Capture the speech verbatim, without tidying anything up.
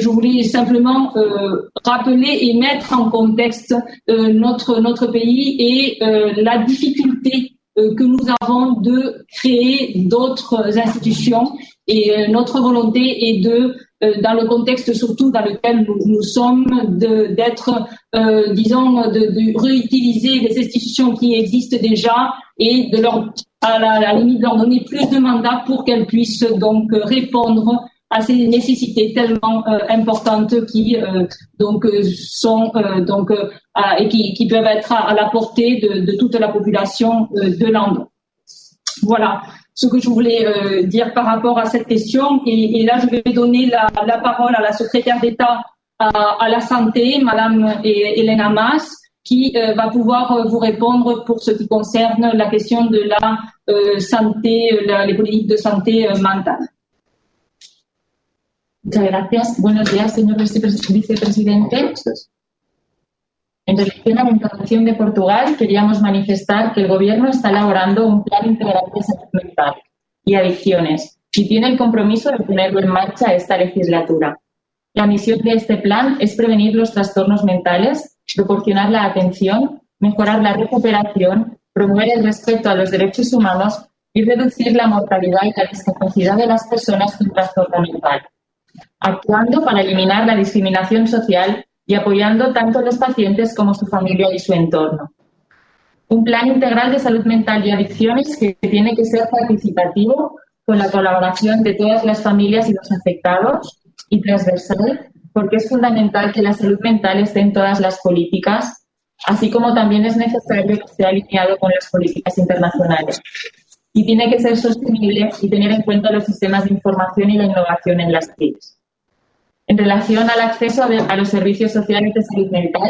je voulais simplement euh, rappeler et mettre en contexte euh, notre notre pays et euh, la difficulté euh, que nous avons de créer d'autres institutions et euh, notre volonté est de euh, dans le contexte surtout dans lequel nous, nous sommes de, d'être euh, disons de, de réutiliser les institutions qui existent déjà et de leur à la, à la limite de leur donner plus de mandats pour qu'elles puissent donc répondre à ces nécessités tellement euh, importantes qui euh, donc euh, sont euh, donc euh, à, et qui, qui peuvent être à, à la portée de, de toute la population euh, de l'Andon. Voilà ce que je voulais euh, dire par rapport à cette question et, et là je vais donner la, la parole à la secrétaire d'État à, à la santé, Madame Elena Mas, qui euh, va pouvoir vous répondre pour ce qui concerne la question de la euh, santé, la, les politiques de santé euh, mentale. Muchas gracias. Buenos días, señor vicepresidente. En relación a la intervención de Portugal, queríamos manifestar que el Gobierno está elaborando un plan integral de salud mental y adicciones y tiene el compromiso de ponerlo en marcha esta legislatura. La misión de este plan es prevenir los trastornos mentales, proporcionar la atención, mejorar la recuperación, promover el respeto a los derechos humanos y reducir la mortalidad y la discapacidad de las personas con trastorno mental, actuando para eliminar la discriminación social y apoyando tanto a los pacientes como su familia y su entorno. Un plan integral de salud mental y adicciones que tiene que ser participativo con la colaboración de todas las familias y los afectados y transversal, porque es fundamental que la salud mental esté en todas las políticas, así como también es necesario que esté alineado con las políticas internacionales. Y tiene que ser sostenible y tener en cuenta los sistemas de información y la innovación en las T I Cs. En relación al acceso a los servicios sociales de salud mental,